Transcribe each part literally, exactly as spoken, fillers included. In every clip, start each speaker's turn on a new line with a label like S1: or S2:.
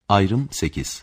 S1: Ayrım sekiz.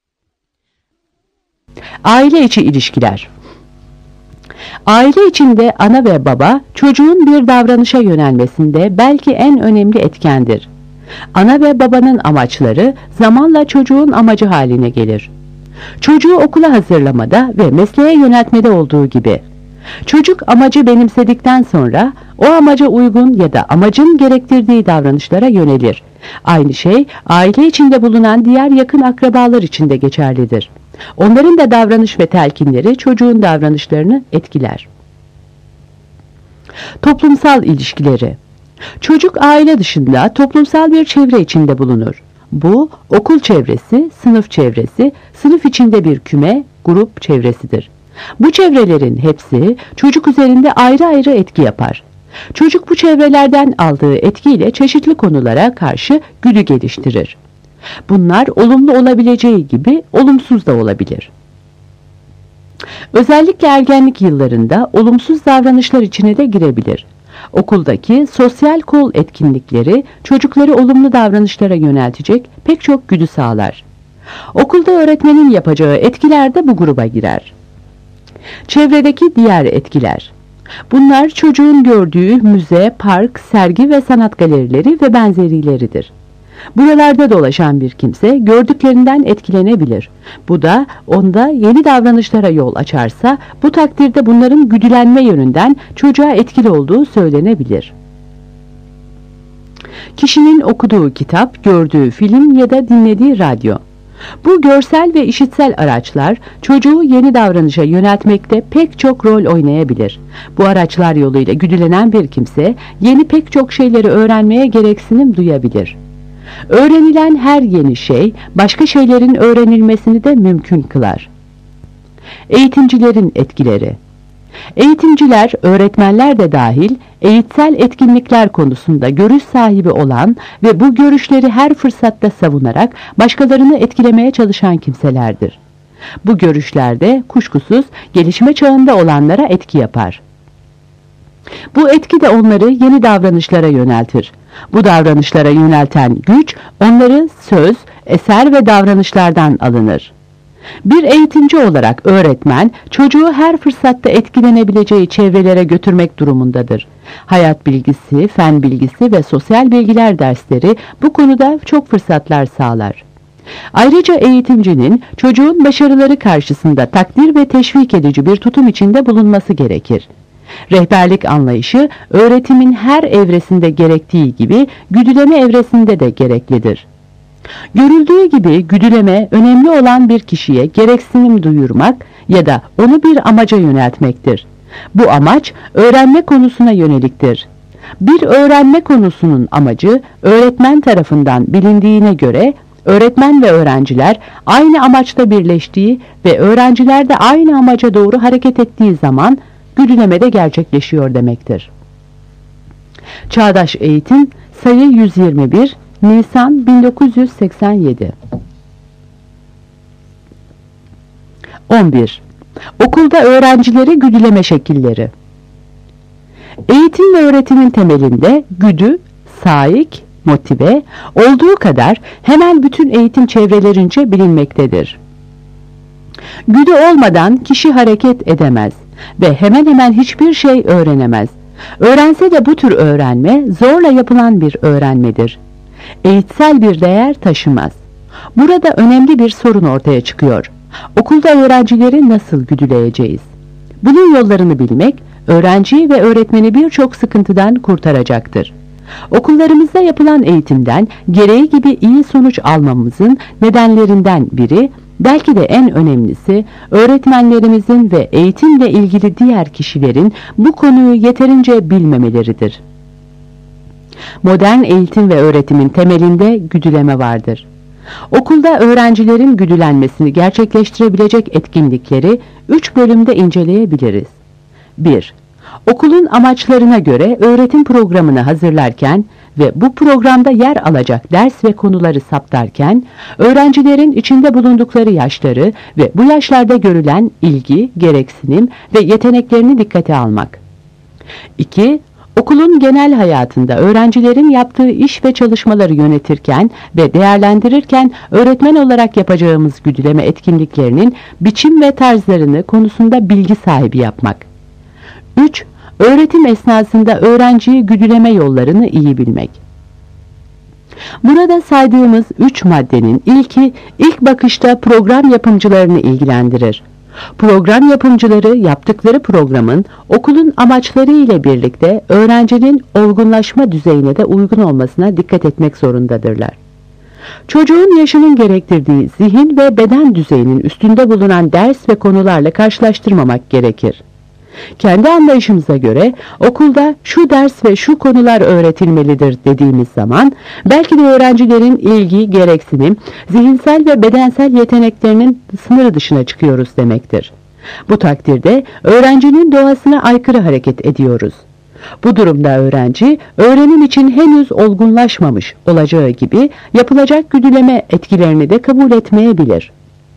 S2: Aile içi ilişkiler. Aile içinde ana ve baba çocuğun bir davranışa yönelmesinde belki en önemli etkendir. Ana ve babanın amaçları zamanla çocuğun amacı haline gelir. Çocuğu okula hazırlamada ve mesleğe yöneltmede olduğu gibi. Çocuk amacı benimsedikten sonra o amaca uygun ya da amacın gerektirdiği davranışlara yönelir. Aynı şey aile içinde bulunan diğer yakın akrabalar için de geçerlidir. Onların da davranış ve telkinleri çocuğun davranışlarını etkiler. Toplumsal ilişkileri. Çocuk aile dışında toplumsal bir çevre içinde bulunur. Bu okul çevresi, sınıf çevresi, sınıf içinde bir küme, grup çevresidir. Bu çevrelerin hepsi çocuk üzerinde ayrı ayrı etki yapar. Çocuk bu çevrelerden aldığı etkiyle çeşitli konulara karşı güdü geliştirir. Bunlar olumlu olabileceği gibi olumsuz da olabilir. Özellikle ergenlik yıllarında olumsuz davranışlar içine de girebilir. Okuldaki sosyal kol etkinlikleri çocukları olumlu davranışlara yöneltecek pek çok güdü sağlar. Okulda öğretmenin yapacağı etkiler de bu gruba girer. Çevredeki diğer etkiler. Bunlar çocuğun gördüğü müze, park, sergi ve sanat galerileri ve benzerileridir. Buralarda dolaşan bir kimse gördüklerinden etkilenebilir. Bu da onda yeni davranışlara yol açarsa bu takdirde bunların güdülenme yönünden çocuğa etkili olduğu söylenebilir. Kişinin okuduğu kitap, gördüğü film ya da dinlediği radyo. Bu görsel ve işitsel araçlar çocuğu yeni davranışa yöneltmekte pek çok rol oynayabilir. Bu araçlar yoluyla güdülenen bir kimse yeni pek çok şeyleri öğrenmeye gereksinim duyabilir. Öğrenilen her yeni şey başka şeylerin öğrenilmesini de mümkün kılar. Eğitimcilerin etkileri. Eğitimciler, öğretmenler de dahil eğitsel etkinlikler konusunda görüş sahibi olan ve bu görüşleri her fırsatta savunarak başkalarını etkilemeye çalışan kimselerdir. Bu görüşlerde kuşkusuz gelişme çağında olanlara etki yapar. Bu etki de onları yeni davranışlara yöneltir. Bu davranışlara yönelten güç onları söz, eser ve davranışlardan alınır. Bir eğitimci olarak öğretmen çocuğu her fırsatta etkilenebileceği çevrelere götürmek durumundadır. Hayat bilgisi, fen bilgisi ve sosyal bilgiler dersleri bu konuda çok fırsatlar sağlar. Ayrıca eğitimcinin çocuğun başarıları karşısında takdir ve teşvik edici bir tutum içinde bulunması gerekir. Rehberlik anlayışı öğretimin her evresinde gerektiği gibi güdüleme evresinde de gereklidir. Görüldüğü gibi güdüleme önemli olan bir kişiye gereksinim duyurmak ya da onu bir amaca yöneltmektir. Bu amaç öğrenme konusuna yöneliktir. Bir öğrenme konusunun amacı öğretmen tarafından bilindiğine göre öğretmen ve öğrenciler aynı amaçta birleştiği ve öğrenciler de aynı amaca doğru hareket ettiği zaman güdüleme de gerçekleşiyor demektir. Çağdaş Eğitim, sayı yüz yirmi bir, Nisan bin dokuz yüz seksen yedi. on bir. Okulda öğrencileri güdüleme şekilleri. Eğitim ve öğretimin temelinde güdü, saik, motive olduğu kadar hemen bütün eğitim çevrelerince bilinmektedir. Güdü olmadan kişi hareket edemez ve hemen hemen hiçbir şey öğrenemez. Öğrense de bu tür öğrenme zorla yapılan bir öğrenmedir. Eğitsel bir değer taşımaz. Burada önemli bir sorun ortaya çıkıyor. Okulda öğrencileri nasıl güdüleyeceğiz? Bunun yollarını bilmek, öğrenciyi ve öğretmeni birçok sıkıntıdan kurtaracaktır. Okullarımızda yapılan eğitimden gereği gibi iyi sonuç almamızın nedenlerinden biri, belki de en önemlisi, öğretmenlerimizin ve eğitimle ilgili diğer kişilerin bu konuyu yeterince bilmemeleridir. Modern eğitim ve öğretimin temelinde güdüleme vardır. Okulda öğrencilerin güdülenmesini gerçekleştirebilecek etkinlikleri üç bölümde inceleyebiliriz. bir. Okulun amaçlarına göre öğretim programını hazırlarken ve bu programda yer alacak ders ve konuları saptarken, öğrencilerin içinde bulundukları yaşları ve bu yaşlarda görülen ilgi, gereksinim ve yeteneklerini dikkate almak. iki. Okulun genel hayatında öğrencilerin yaptığı iş ve çalışmaları yönetirken ve değerlendirirken öğretmen olarak yapacağımız güdüleme etkinliklerinin biçim ve tarzlarını konusunda bilgi sahibi yapmak. üç. Öğretim esnasında öğrenciyi güdüleme yollarını iyi bilmek. Burada saydığımız üç maddenin ilki ilk bakışta program yapımcılarını ilgilendirir. Program yapımcıları yaptıkları programın okulun amaçları ile birlikte öğrencinin olgunlaşma düzeyine de uygun olmasına dikkat etmek zorundadırlar. Çocuğun yaşının gerektirdiği zihin ve beden düzeyinin üstünde bulunan ders ve konularla karşılaştırmamak gerekir. Kendi anlayışımıza göre okulda şu ders ve şu konular öğretilmelidir dediğimiz zaman belki de öğrencilerin ilgi, gereksinim, zihinsel ve bedensel yeteneklerinin sınırı dışına çıkıyoruz demektir. Bu takdirde öğrencinin doğasına aykırı hareket ediyoruz. Bu durumda öğrenci öğrenim için henüz olgunlaşmamış olacağı gibi yapılacak güdüleme etkilerini de kabul etmeyebilir.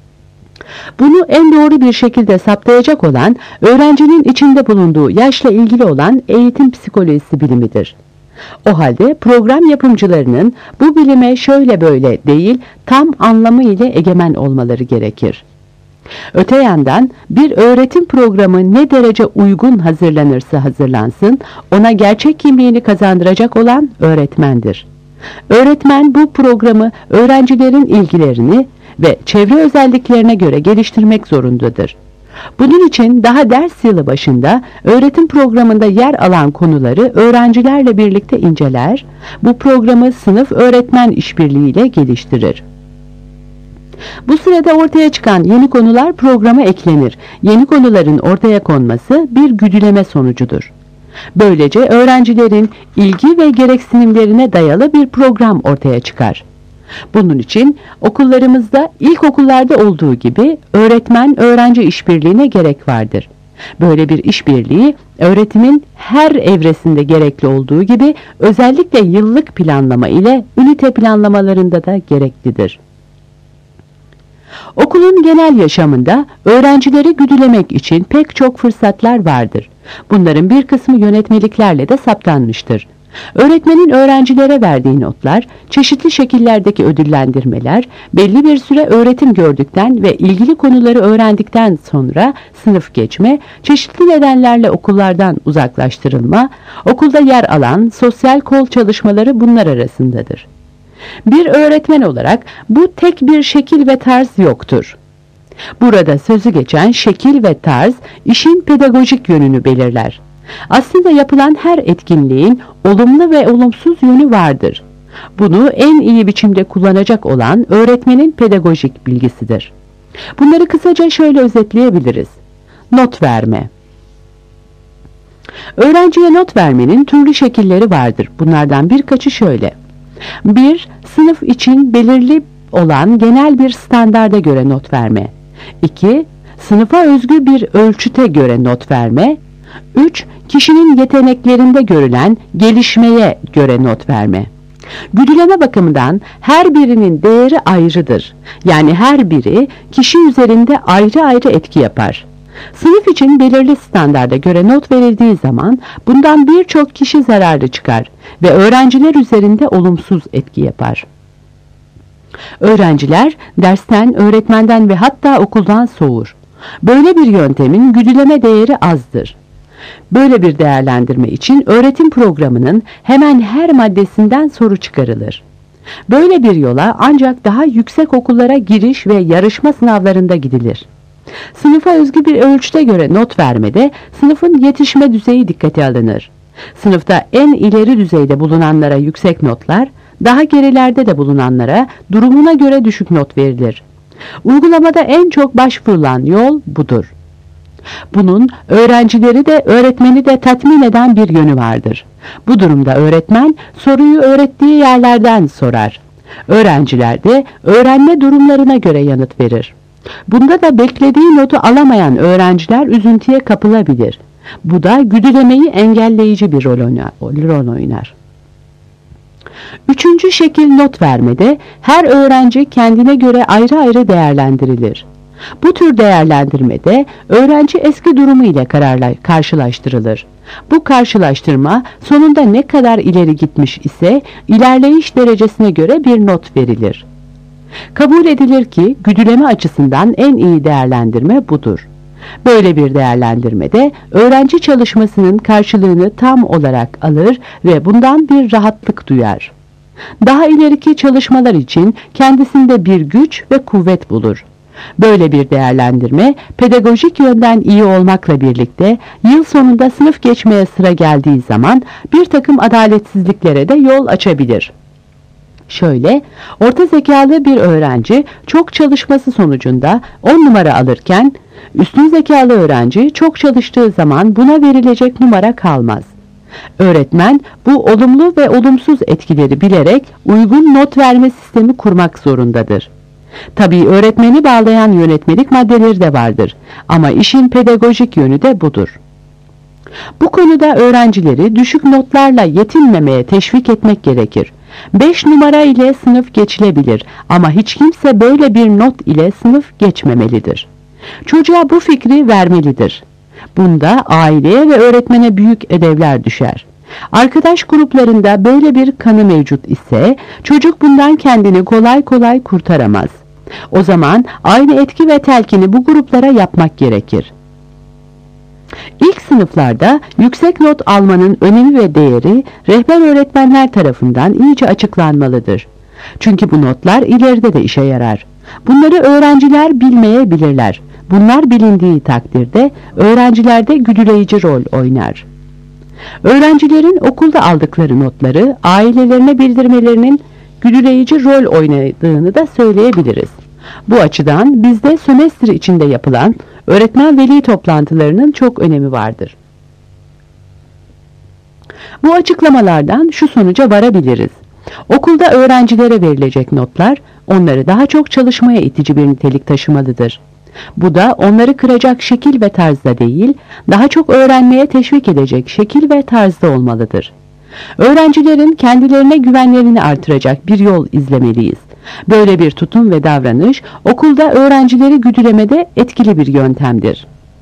S2: Bunu en doğru bir şekilde saptayacak olan öğrencinin içinde bulunduğu yaşla ilgili olan eğitim psikolojisi bilimidir. O halde program yapımcılarının bu bilime şöyle böyle değil tam anlamı ile egemen olmaları gerekir. Öte yandan bir öğretim programı ne derece uygun hazırlanırsa hazırlansın ona gerçek kimliğini kazandıracak olan öğretmendir. Öğretmen bu programı öğrencilerin ilgilerini ve çevre özelliklerine göre geliştirmek zorundadır. Bunun için daha ders yılı başında öğretim programında yer alan konuları öğrencilerle birlikte inceler, bu programı sınıf öğretmen işbirliğiyle geliştirir. Bu sırada ortaya çıkan yeni konular programa eklenir. Yeni konuların ortaya konması bir güdüleme sonucudur. Böylece öğrencilerin ilgi ve gereksinimlerine dayalı bir program ortaya çıkar. Bunun için okullarımızda ilkokullarda olduğu gibi öğretmen-öğrenci işbirliğine gerek vardır. Böyle bir işbirliği öğretimin her evresinde gerekli olduğu gibi özellikle yıllık planlama ile ünite planlamalarında da gereklidir. Okulun genel yaşamında öğrencileri güdülemek için pek çok fırsatlar vardır. Bunların bir kısmı yönetmeliklerle de saptanmıştır. Öğretmenin öğrencilere verdiği notlar, çeşitli şekillerdeki ödüllendirmeler, belli bir süre öğretim gördükten ve ilgili konuları öğrendikten sonra sınıf geçme, çeşitli nedenlerle okullardan uzaklaştırılma, okulda yer alan sosyal kol çalışmaları bunlar arasındadır. Bir öğretmen olarak bu tek bir şekil ve tarz yoktur. Burada sözü geçen şekil ve tarz işin pedagojik yönünü belirler. Aslında yapılan her etkinliğin olumlu ve olumsuz yönü vardır. Bunu en iyi biçimde kullanacak olan öğretmenin pedagojik bilgisidir. Bunları kısaca şöyle özetleyebiliriz. Not verme. Öğrenciye not vermenin türlü şekilleri vardır. Bunlardan birkaçı şöyle. bir Sınıf için belirli olan genel bir standarda göre not verme. iki Sınıfa özgü bir ölçüte göre not verme. üç Kişinin yeteneklerinde görülen gelişmeye göre not verme. Güdüleme bakımından her birinin değeri ayrıdır. Yani her biri kişi üzerinde ayrı ayrı etki yapar. Sınıf için belirli standarda göre not verildiği zaman bundan birçok kişi zararlı çıkar ve öğrenciler üzerinde olumsuz etki yapar. Öğrenciler dersten, öğretmenden ve hatta okuldan soğur. Böyle bir yöntemin güdüleme değeri azdır. Böyle bir değerlendirme için öğretim programının hemen her maddesinden soru çıkarılır. Böyle bir yola ancak daha yüksek okullara giriş ve yarışma sınavlarında gidilir. Sınıfa özgü bir ölçüte göre not vermede sınıfın yetişme düzeyi dikkate alınır. Sınıfta en ileri düzeyde bulunanlara yüksek notlar, daha gerilerde de bulunanlara durumuna göre düşük not verilir. Uygulamada en çok başvurulan yol budur. Bunun öğrencileri de öğretmeni de tatmin eden bir yönü vardır. Bu durumda öğretmen soruyu öğrettiği yerlerden sorar. Öğrenciler de öğrenme durumlarına göre yanıt verir. Bunda da beklediği notu alamayan öğrenciler üzüntüye kapılabilir. Bu da güdülemeyi engelleyici bir rol oynar. Üçüncü şekil not vermede her öğrenci kendine göre ayrı ayrı değerlendirilir. Bu tür değerlendirmede öğrenci eski durumu ile kararla karşılaştırılır. Bu karşılaştırma sonunda ne kadar ileri gitmiş ise ilerleyiş derecesine göre bir not verilir. Kabul edilir ki güdüleme açısından en iyi değerlendirme budur. Böyle bir değerlendirmede öğrenci çalışmasının karşılığını tam olarak alır ve bundan bir rahatlık duyar. Daha ileriki çalışmalar için kendisinde bir güç ve kuvvet bulur. Böyle bir değerlendirme pedagojik yönden iyi olmakla birlikte yıl sonunda sınıf geçmeye sıra geldiği zaman bir takım adaletsizliklere de yol açabilir. Şöyle, orta zekalı bir öğrenci çok çalışması sonucunda on numara alırken, üstün zekalı öğrenci çok çalıştığı zaman buna verilecek numara kalmaz. Öğretmen bu olumlu ve olumsuz etkileri bilerek uygun not verme sistemi kurmak zorundadır. Tabii öğretmeni bağlayan yönetmelik maddeleri de vardır ama işin pedagojik yönü de budur. Bu konuda öğrencileri düşük notlarla yetinmemeye teşvik etmek gerekir. beş numara ile sınıf geçilebilir ama hiç kimse böyle bir not ile sınıf geçmemelidir. Çocuğa bu fikri vermelidir. Bunda aileye ve öğretmene büyük ödevler düşer. Arkadaş gruplarında böyle bir kanı mevcut ise çocuk bundan kendini kolay kolay kurtaramaz. O zaman aynı etki ve telkini bu gruplara yapmak gerekir. İlk sınıflarda yüksek not almanın önemi ve değeri rehber öğretmenler tarafından iyice açıklanmalıdır. Çünkü bu notlar ileride de işe yarar. Bunları öğrenciler bilmeyebilirler. Bunlar bilindiği takdirde öğrencilerde güdüleyici rol oynar. Öğrencilerin okulda aldıkları notları ailelerine bildirmelerinin güdüleyici rol oynadığını da söyleyebiliriz. Bu açıdan bizde sömestr içinde yapılan öğretmen veli toplantılarının çok önemi vardır. Bu açıklamalardan şu sonuca varabiliriz. Okulda öğrencilere verilecek notlar onları daha çok çalışmaya itici bir nitelik taşımalıdır. Bu da onları kıracak şekil ve tarzda değil, daha çok öğrenmeye teşvik edecek şekil ve tarzda olmalıdır. Öğrencilerin kendilerine güvenlerini artıracak bir yol izlemeliyiz. Böyle bir tutum ve davranış okulda öğrencileri güdülemede etkili bir yöntemdir.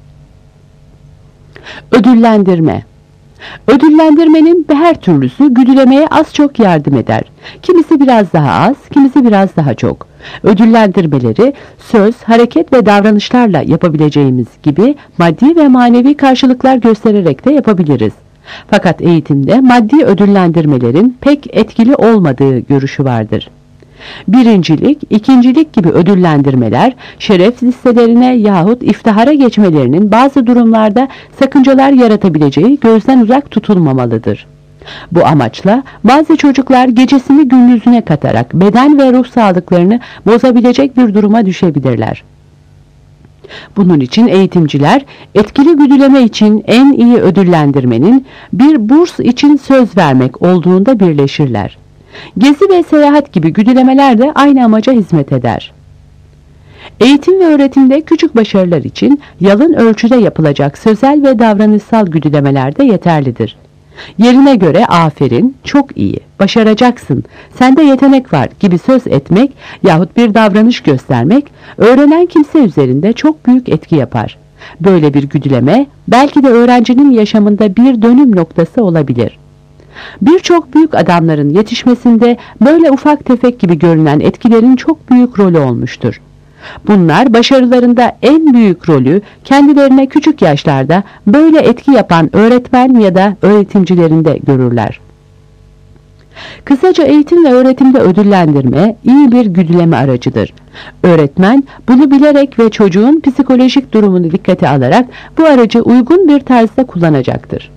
S2: Ödüllendirme. Ödüllendirmenin her türlüsü güdülemeye az çok yardım eder. Kimisi biraz daha az, kimisi biraz daha çok. Ödüllendirmeleri söz, hareket ve davranışlarla yapabileceğimiz gibi maddi ve manevi karşılıklar göstererek de yapabiliriz. Fakat eğitimde maddi ödüllendirmelerin pek etkili olmadığı görüşü vardır. Birincilik, ikincilik gibi ödüllendirmeler şeref listelerine yahut iftihara geçmelerinin bazı durumlarda sakıncalar yaratabileceği gözden uzak tutulmamalıdır. Bu amaçla bazı çocuklar gecesini gündüzüne katarak beden ve ruh sağlıklarını bozabilecek bir duruma düşebilirler. Bunun için eğitimciler etkili güdüleme için en iyi ödüllendirmenin bir burs için söz vermek olduğunda birleşirler. Gezi ve seyahat gibi güdülemeler de aynı amaca hizmet eder. Eğitim ve öğretimde küçük başarılar için yalın ölçüde yapılacak sözel ve davranışsal güdülemeler de yeterlidir. Yerine göre aferin, çok iyi, başaracaksın, sende yetenek var gibi söz etmek yahut bir davranış göstermek öğrenen kimse üzerinde çok büyük etki yapar. Böyle bir güdüleme belki de öğrencinin yaşamında bir dönüm noktası olabilir. Birçok büyük adamların yetişmesinde böyle ufak tefek gibi görünen etkilerin çok büyük rolü olmuştur. Bunlar başarılarında en büyük rolü kendilerine küçük yaşlarda böyle etki yapan öğretmen ya da öğretimcilerinde görürler. Kısaca eğitim ve öğretimde ödüllendirme iyi bir güdüleme aracıdır. Öğretmen bunu bilerek ve çocuğun psikolojik durumunu dikkate alarak bu aracı uygun bir tarzda kullanacaktır.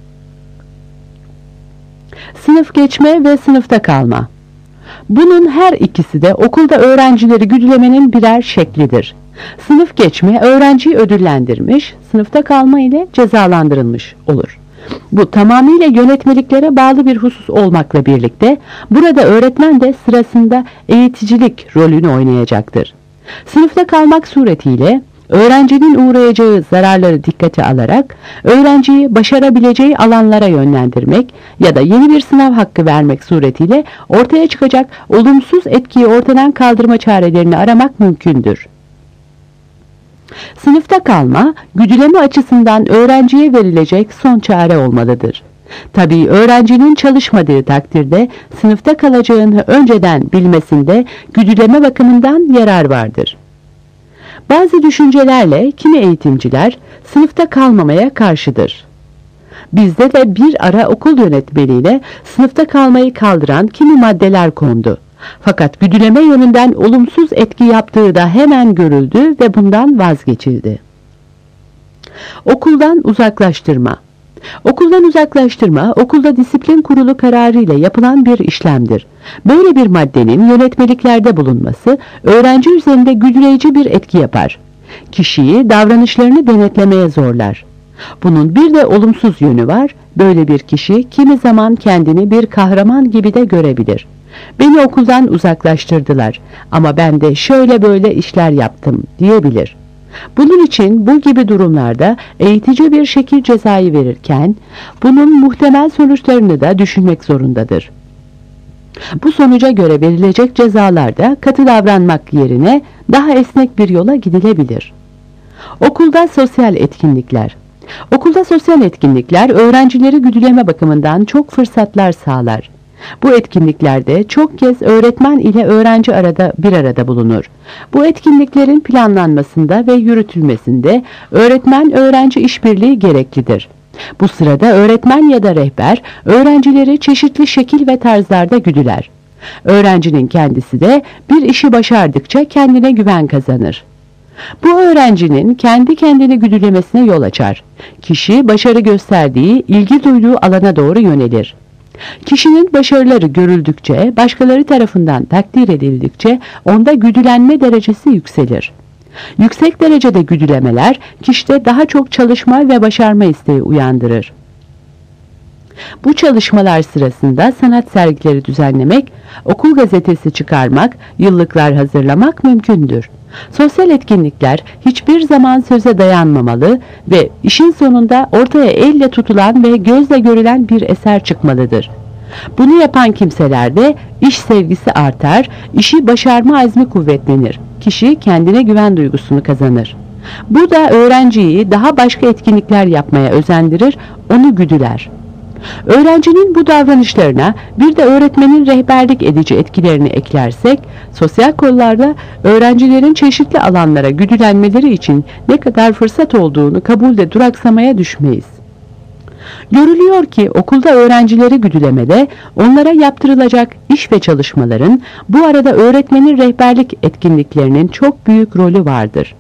S2: Sınıf geçme ve sınıfta kalma. Bunun her ikisi de okulda öğrencileri güdülemenin birer şeklidir. Sınıf geçme öğrenciyi ödüllendirmiş, sınıfta kalma ile cezalandırılmış olur. Bu tamamıyla yönetmeliklere bağlı bir husus olmakla birlikte burada öğretmen de sırasında eğiticilik rolünü oynayacaktır. Sınıfta kalmak suretiyle öğrencinin uğrayacağı zararları dikkate alarak öğrenciyi başarabileceği alanlara yönlendirmek ya da yeni bir sınav hakkı vermek suretiyle ortaya çıkacak olumsuz etkiyi ortadan kaldırma çarelerini aramak mümkündür. Sınıfta kalma, güdüleme açısından öğrenciye verilecek son çare olmalıdır. Tabii öğrencinin çalışmadığı takdirde sınıfta kalacağını önceden bilmesinde güdüleme bakımından yarar vardır. Bazı düşüncelerle kimi eğitimciler sınıfta kalmamaya karşıdır. Bizde de bir ara okul yönetmeliğine sınıfta kalmayı kaldıran kimi maddeler kondu. Fakat güdüleme yönünden olumsuz etki yaptığı da hemen görüldü ve bundan vazgeçildi. Okuldan uzaklaştırma. Okuldan uzaklaştırma, okulda disiplin kurulu kararı ile yapılan bir işlemdir. Böyle bir maddenin yönetmeliklerde bulunması, öğrenci üzerinde güdüleyici bir etki yapar. Kişiyi davranışlarını denetlemeye zorlar. Bunun bir de olumsuz yönü var, böyle bir kişi kimi zaman kendini bir kahraman gibi de görebilir. Beni okuldan uzaklaştırdılar ama ben de şöyle böyle işler yaptım diyebilir. Bunun için bu gibi durumlarda eğitici bir şekil cezayı verirken bunun muhtemel sonuçlarını da düşünmek zorundadır. Bu sonuca göre verilecek cezalarda katı davranmak yerine daha esnek bir yola gidilebilir. Okulda sosyal etkinlikler. Okulda sosyal etkinlikler öğrencileri güdüleme bakımından çok fırsatlar sağlar. Bu etkinliklerde çok kez öğretmen ile öğrenci arada bir arada bulunur. Bu etkinliklerin planlanmasında ve yürütülmesinde öğretmen-öğrenci işbirliği gereklidir. Bu sırada öğretmen ya da rehber öğrencileri çeşitli şekil ve tarzlarda güdüler. Öğrencinin kendisi de bir işi başardıkça kendine güven kazanır. Bu öğrencinin kendi kendini güdülemesine yol açar. Kişi başarı gösterdiği, ilgi duyduğu alana doğru yönelir. Kişinin başarıları görüldükçe, başkaları tarafından takdir edildikçe onda güdülenme derecesi yükselir. Yüksek derecede güdülemeler kişide daha çok çalışma ve başarma isteği uyandırır. Bu çalışmalar sırasında sanat sergileri düzenlemek, okul gazetesi çıkarmak, yıllıklar hazırlamak mümkündür. Sosyal etkinlikler hiçbir zaman söze dayanmamalı ve işin sonunda ortaya elle tutulan ve gözle görülen bir eser çıkmalıdır. Bunu yapan kimselerde iş sevgisi artar, işi başarma azmi kuvvetlenir. Kişi kendine güven duygusunu kazanır. Bu da öğrenciyi daha başka etkinlikler yapmaya özendirir, onu güdüler. Öğrencinin bu davranışlarına bir de öğretmenin rehberlik edici etkilerini eklersek, sosyal kollarda öğrencilerin çeşitli alanlara güdülenmeleri için ne kadar fırsat olduğunu kabulde duraksamaya düşmeyiz. Görülüyor ki okulda öğrencileri güdülemede onlara yaptırılacak iş ve çalışmaların bu arada öğretmenin rehberlik etkinliklerinin çok büyük rolü vardır.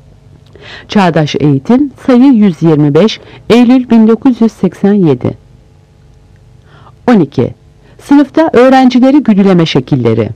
S2: Çağdaş Eğitim, sayı yüz yirmi beş, Eylül bin dokuz yüz seksen yedi. on iki. Sınıfta öğrencileri güdüleme şekilleri.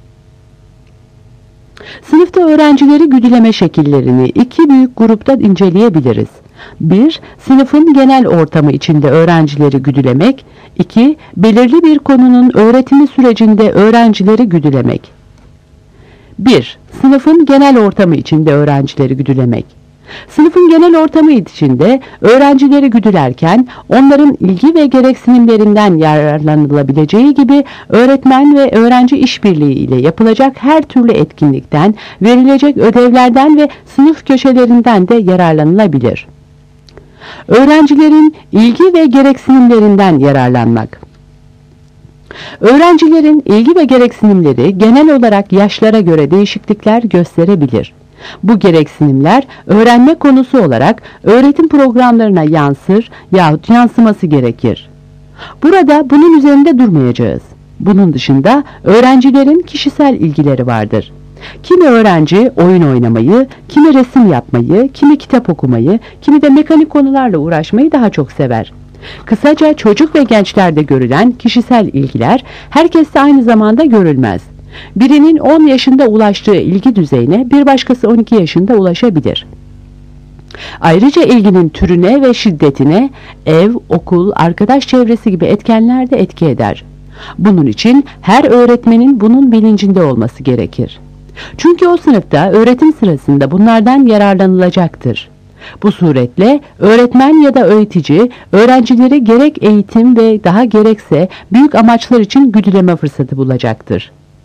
S2: Sınıfta öğrencileri güdüleme şekillerini iki büyük grupta inceleyebiliriz. bir. Sınıfın genel ortamı içinde öğrencileri güdülemek. iki. Belirli bir konunun öğretimi sürecinde öğrencileri güdülemek. bir. Sınıfın genel ortamı içinde öğrencileri güdülemek. Sınıfın genel ortamı içinde öğrencileri güdülerken onların ilgi ve gereksinimlerinden yararlanılabileceği gibi öğretmen ve öğrenci işbirliği ile yapılacak her türlü etkinlikten, verilecek ödevlerden ve sınıf köşelerinden de yararlanılabilir. Öğrencilerin ilgi ve gereksinimlerinden yararlanmak. Öğrencilerin ilgi ve gereksinimleri genel olarak yaşlara göre değişiklikler gösterebilir. Bu gereksinimler öğrenme konusu olarak öğretim programlarına yansır yahut yansıması gerekir. Burada bunun üzerinde durmayacağız. Bunun dışında öğrencilerin kişisel ilgileri vardır. Kimi öğrenci oyun oynamayı, kimi resim yapmayı, kimi kitap okumayı, kimi de mekanik konularla uğraşmayı daha çok sever. Kısaca çocuk ve gençlerde görülen kişisel ilgiler herkeste aynı zamanda görülmez. Birinin on yaşında ulaştığı ilgi düzeyine bir başkası on iki yaşında ulaşabilir. Ayrıca ilginin türüne ve şiddetine ev, okul, arkadaş çevresi gibi etkenler de etki eder. Bunun için her öğretmenin bunun bilincinde olması gerekir. Çünkü o sınıfta öğretim sırasında bunlardan yararlanılacaktır. Bu suretle öğretmen ya da öğretici öğrencileri gerek eğitim ve daha gerekse büyük amaçlar için güdüleme fırsatı bulacaktır.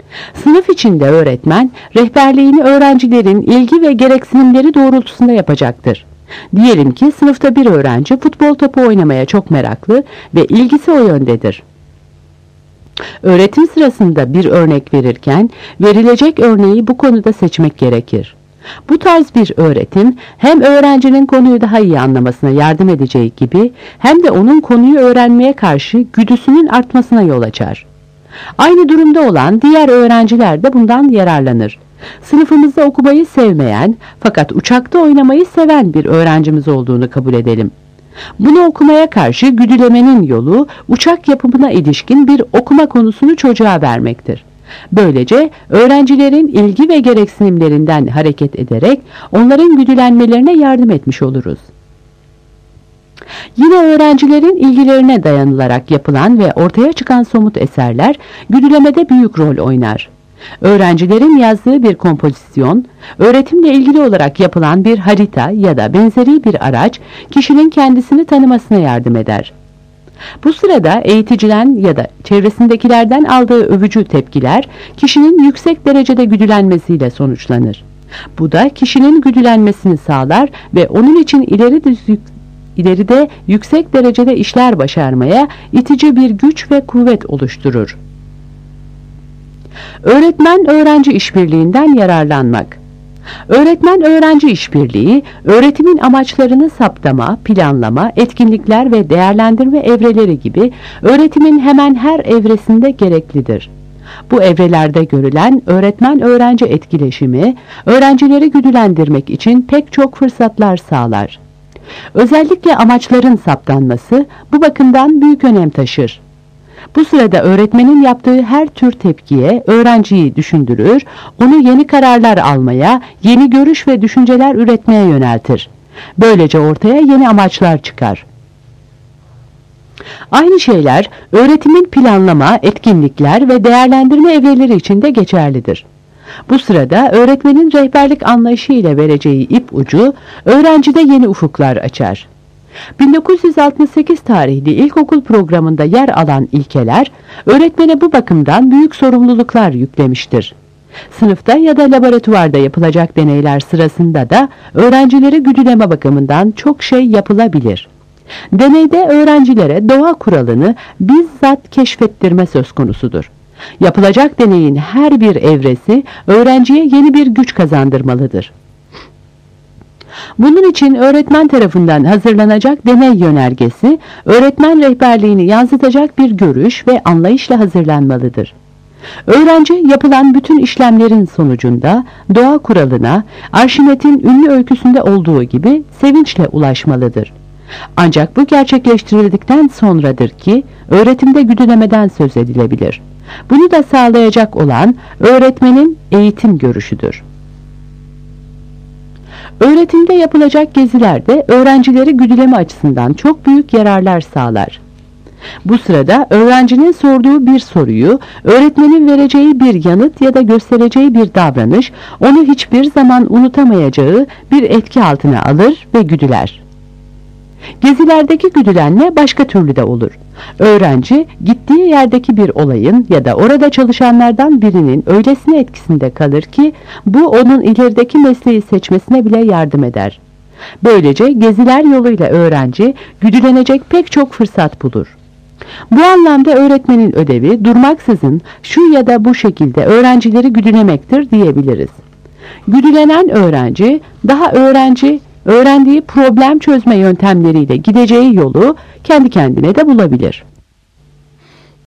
S2: Sınıf içinde öğretmen, rehberliğini öğrencilerin ilgi ve gereksinimleri doğrultusunda yapacaktır. Diyelim ki sınıfta bir öğrenci futbol topu oynamaya çok meraklı ve ilgisi o yöndedir. Öğretim sırasında bir örnek verirken, verilecek örneği bu konuda seçmek gerekir. Bu tarz bir öğretim, hem öğrencinin konuyu daha iyi anlamasına yardım edeceği gibi, hem de onun konuyu öğrenmeye karşı güdüsünün artmasına yol açar. Aynı durumda olan diğer öğrenciler de bundan yararlanır. Sınıfımızda okumayı sevmeyen, fakat uçakta oynamayı seven bir öğrencimiz olduğunu kabul edelim. Bunu okumaya karşı güdülemenin yolu, uçak yapımına ilişkin bir okuma konusunu çocuğa vermektir. Böylece öğrencilerin ilgi ve gereksinimlerinden hareket ederek onların güdülenmelerine yardım etmiş oluruz. Yine öğrencilerin ilgilerine dayanılarak yapılan ve ortaya çıkan somut eserler güdülemede büyük rol oynar. Öğrencilerin yazdığı bir kompozisyon, öğretimle ilgili olarak yapılan bir harita ya da benzeri bir araç kişinin kendisini tanımasına yardım eder. Bu sırada eğiticiden ya da çevresindekilerden aldığı övücü tepkiler kişinin yüksek derecede güdülenmesiyle sonuçlanır. Bu da kişinin güdülenmesini sağlar ve onun için ileri düzlük ileride yüksek derecede işler başarmaya itici bir güç ve kuvvet oluşturur. Öğretmen-öğrenci işbirliğinden yararlanmak. Öğretmen-öğrenci işbirliği, öğretimin amaçlarını saptama, planlama, etkinlikler ve değerlendirme evreleri gibi öğretimin hemen her evresinde gereklidir. Bu evrelerde görülen öğretmen-öğrenci etkileşimi, öğrencileri güdülendirmek için pek çok fırsatlar sağlar. Özellikle amaçların saptanması bu bakımdan büyük önem taşır. Bu sırada öğretmenin yaptığı her tür tepkiye öğrenciyi düşündürür, onu yeni kararlar almaya, yeni görüş ve düşünceler üretmeye yöneltir. Böylece ortaya yeni amaçlar çıkar. Aynı şeyler öğretimin planlama, etkinlikler ve değerlendirme evreleri için de geçerlidir. Bu sırada öğretmenin rehberlik anlayışı ile vereceği ipucu öğrencide yeni ufuklar açar. bin dokuz yüz altmış sekiz tarihli ilkokul programında yer alan ilkeler öğretmene bu bakımdan büyük sorumluluklar yüklemiştir. Sınıfta ya da laboratuvarda yapılacak deneyler sırasında da öğrencileri güdüleme bakımından çok şey yapılabilir. Deneyde öğrencilere doğa kuralını bizzat keşfettirme söz konusudur. Yapılacak deneyin her bir evresi öğrenciye yeni bir güç kazandırmalıdır. Bunun için öğretmen tarafından hazırlanacak deney yönergesi, öğretmen rehberliğini yansıtacak bir görüş ve anlayışla hazırlanmalıdır. Öğrenci yapılan bütün işlemlerin sonucunda doğa kuralına, Arşimet'in ünlü öyküsünde olduğu gibi sevinçle ulaşmalıdır. Ancak bu gerçekleştirildikten sonradır ki öğretimde güdülemeden söz edilebilir. Bunu da sağlayacak olan öğretmenin eğitim görüşüdür. Öğretimde yapılacak gezilerde öğrencileri güdüleme açısından çok büyük yararlar sağlar. Bu sırada öğrencinin sorduğu bir soruyu, öğretmenin vereceği bir yanıt ya da göstereceği bir davranış onu hiçbir zaman unutamayacağı bir etki altına alır ve güdüler. Gezilerdeki güdülenme başka türlü de olur. Öğrenci gittiği yerdeki bir olayın ya da orada çalışanlardan birinin öylesine etkisinde kalır ki bu onun ilerideki mesleği seçmesine bile yardım eder. Böylece geziler yoluyla öğrenci güdülenecek pek çok fırsat bulur. Bu anlamda öğretmenin ödevi durmaksızın şu ya da bu şekilde öğrencileri güdülemektir diyebiliriz. Güdülenen öğrenci daha öğrenci öğrendiği problem çözme yöntemleriyle gideceği yolu kendi kendine de bulabilir.